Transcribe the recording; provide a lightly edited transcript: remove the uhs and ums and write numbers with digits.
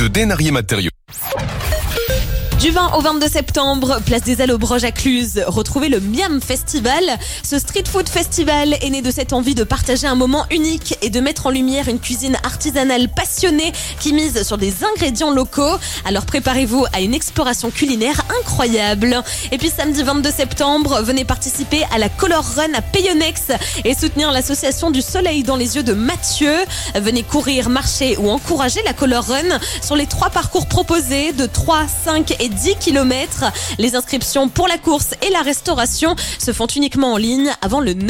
Dénarier Matériaux. Du 20 au 22 septembre, place des Halles au Broges à Cluse. Retrouvez le Miam Festival. Ce street food festival est né de cette envie de partager un moment unique et de mettre en lumière une cuisine artisanale passionnée qui mise sur des ingrédients locaux. Alors préparez-vous à une exploration culinaire incroyable. Et puis samedi 22 septembre, venez participer à la Color Run à Payonex et soutenir l'association du Soleil dans les yeux de Mathieu. Venez courir, marcher ou encourager la Color Run sur les 3 parcours proposés de 3, 5 et 10 km. Les inscriptions pour la course et la restauration se font uniquement en ligne avant le 9